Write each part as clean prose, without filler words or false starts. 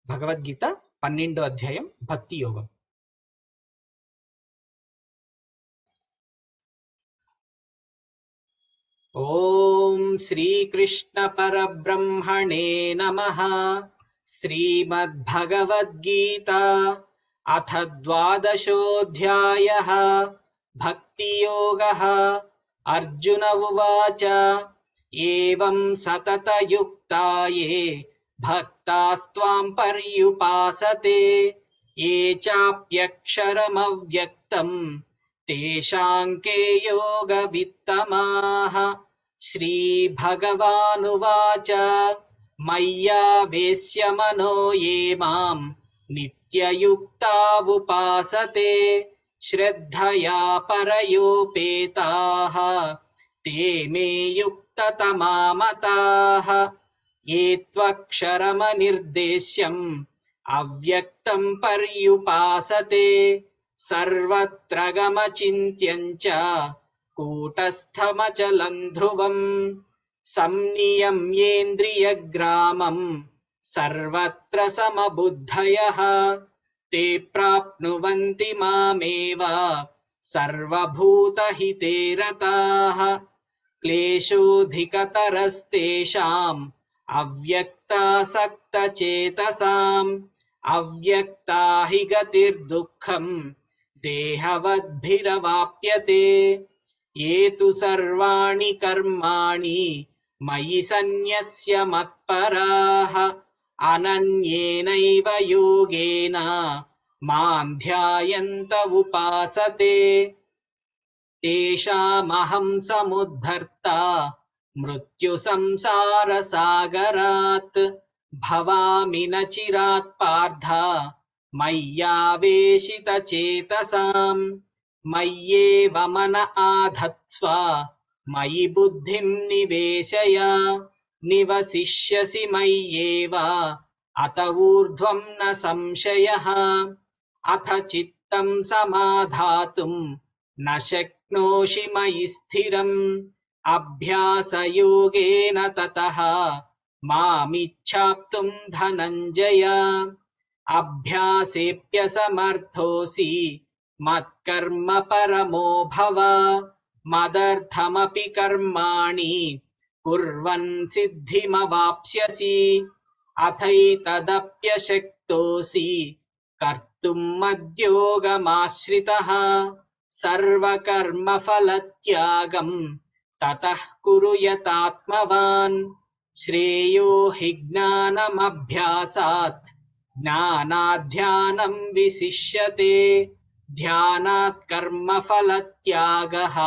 భగవద్గీత 12వ అధ్యాయం భక్తి యోగం. ఓం శ్రీకృష్ణ పరబ్రహ్మణే నమః. శ్రీమద్భగవద్గీత అథ ద్వాదశోऽధ్యాయః. భక్తి యోగః. అర్జున ఉవాచ ఏవం సతతయుక్తాయే భక్తాస్త్వాం పర్యుపాసతే ఏ చాప్యక్షరమవ్యక్తం తేషాం కే యోగవిత్తమాః. శ్రీభగవానువాచ మయ్యావేశ్య మనో యే మాం నిత్యయుక్తా ఉపాసతే శ్రద్ధయా పరయోపేతాః తే మే యుక్తతమా మతాః. ఏ త్వక్షరమనిర్దేశ్యం అవ్యక్తం పర్యుపాసతే సర్వత్ర గమచింత్యం చ కూటస్థమచలం ధ్రువం సంనియమ్యేంద్రియగ్రామం సర్వత్ర సమబుద్ధయః తే ప్రాప్నువంతి మామేవ సర్వభూతహితే రతాః. క్లేశోధికతరస్తేషాం అవ్యక్తాసక్తచేతసాం అవ్యక్తా హి గతిర్దుఃఖం దేహవద్భిరవాప్యతే. ఏ తు సర్వాణి కర్మాణి మయి సన్యస్య మత్పరాః అనన్యేనైవ యోగేన మాం ధ్యాయంత ఉపాసతే తేషామహం సముద్ధర్తా మృత్యు సంసార సాగరాత్ భవామి న చిరాత్ పార్థ మయ్యావేశిత చేతసాం. మయ్యేవ మన ఆధత్స్వ మయి బుద్ధిం నివేశయ నివసిష్యసి మయ్యేవ అత ఊర్ధ్వం న సంశయః. అథ చిత్తం సమాధాతుం న శక్నోషి మయి స్థిరం అభ్యాసయోగేన తతః మామిచ్ఛాప్తుం ధనంజయ. అభ్యాసేప్యసమర్థోసి మత్కర్మ పరమో భవ మదర్థమపి కర్మాణి కుర్వన్ సిద్ధిమవాప్స్యసి. అథైతదప్యశక్తోసి కర్తుం మద్యోగమాశ్రితః సర్వకర్మఫలత్యాగం తతః కురు యతాత్మవాన్. శ్రేయో హి జ్ఞానమభ్యాసాత్ జ్ఞానాధ్యానం విశిష్యతే ధ్యానాత్ కర్మఫలత్యాగః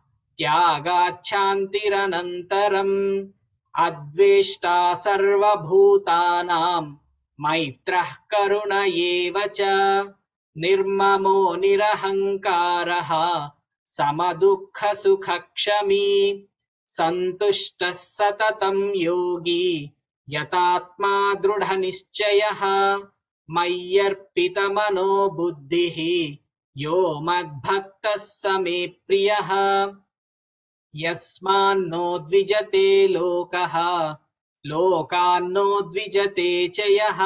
త్యాగాచ్ఛాంతిరనంతరం. అద్వేష్టా సర్వభూతానాం మైత్రః కరుణ ఏవ చ నిర్మమో నిరహంకారః సమదుఃఖసుఖక్షమీ సంతుష్టః సతతం యోగి యతాత్మా దృఢనిశ్చయః మయ్యర్పితమనో బుద్ధిః యో మద్భక్తః స మే ప్రియః. యస్మాన్నో ద్విజతే లోకః లోకాన్నో ద్విజతే చ యః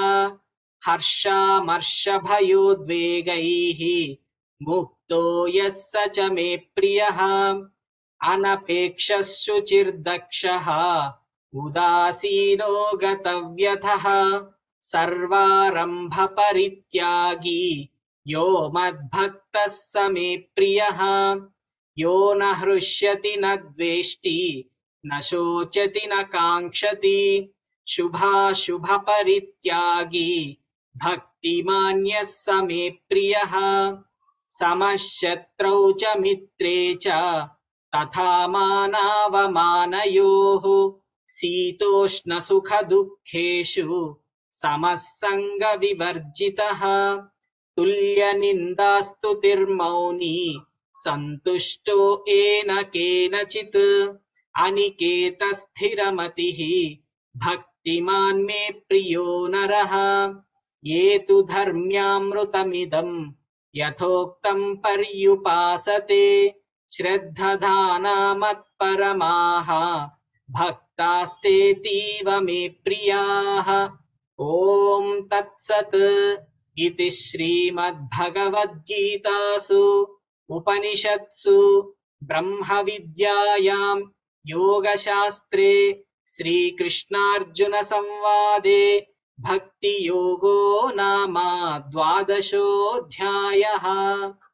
హర్షామర్షభయోద్వేగైః ముక్తో యః స చ మే ప్రియః. అనపేక్షః శుచిర్దక్షః ఉదాసీనో గతవ్యథః సర్వారంభ పరిత్యాగీ యో మద్భక్తః స మే ప్రియః. యో న హృష్యతి న ద్వేష్టి న శోచతి న కాంక్షతి శుభాశుభ పరిత్యాగీ భక్తిమాన్యః స మే ప్రియః. సమశత్రౌ చ మిత్రే చ తథా మానావమానయోః శీతోష్ణ సుఖ దుఃఖేషు సమః సంగ వివర్జితః. తుల్య నిందాస్తుతిర్మౌని సంతుష్టో ఏన కేనచిత్ అనికేత స్థిరమతిః భక్తిమాన్ మే ప్రియో నరః. ఏ తు ధర్మ్యామృతమిదం యథోక్తం పర్యుపాసతే శ్రద్ధధానా మత్పరమాః భక్తాస్తేతీవ మే ప్రియాః. ॐ तत्सत् इति श्रीमद्भगवद्गीतासु उपनिषत्सु ब्रह्मविद्यायां योगशास्त्रे श्रीकृष्णार्जुनसंवादे भक्तियोगो नाम द्वादशोऽध्यायः।